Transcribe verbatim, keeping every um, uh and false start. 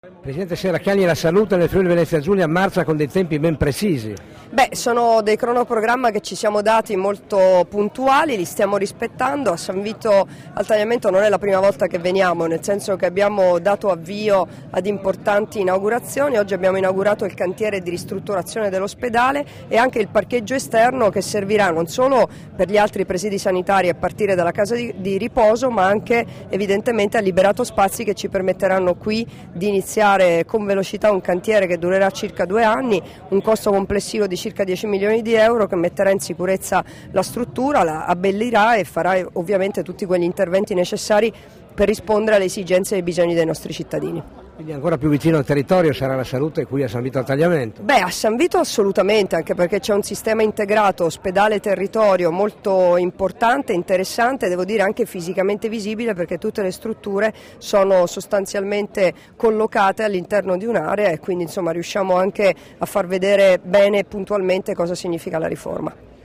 Presidente Serracchiani, la salute nel Friuli Venezia Giulia marcia con dei tempi ben precisi. Beh, sono dei cronoprogramma che ci siamo dati molto puntuali, li stiamo rispettando. A San Vito al Tagliamento non è la prima volta che veniamo, nel senso che abbiamo dato avvio ad importanti inaugurazioni. Oggi abbiamo inaugurato il cantiere di ristrutturazione dell'ospedale e anche il parcheggio esterno che servirà non solo per gli altri presidi sanitari a partire dalla casa di, di riposo, ma anche evidentemente ha liberato spazi che ci permetteranno qui di iniziare con velocità un cantiere che durerà circa due anni, un costo complessivo di circa dieci milioni di euro che metterà in sicurezza la struttura, la abbellirà e farà ovviamente tutti quegli interventi necessari per rispondere alle esigenze e ai bisogni dei nostri cittadini. Quindi ancora più vicino al territorio sarà la salute qui a San Vito al Tagliamento? Beh, a San Vito assolutamente, anche perché c'è un sistema integrato ospedale-territorio molto importante, interessante, devo dire anche fisicamente visibile, perché tutte le strutture sono sostanzialmente collocate all'interno di un'area e quindi insomma riusciamo anche a far vedere bene e puntualmente cosa significa la riforma.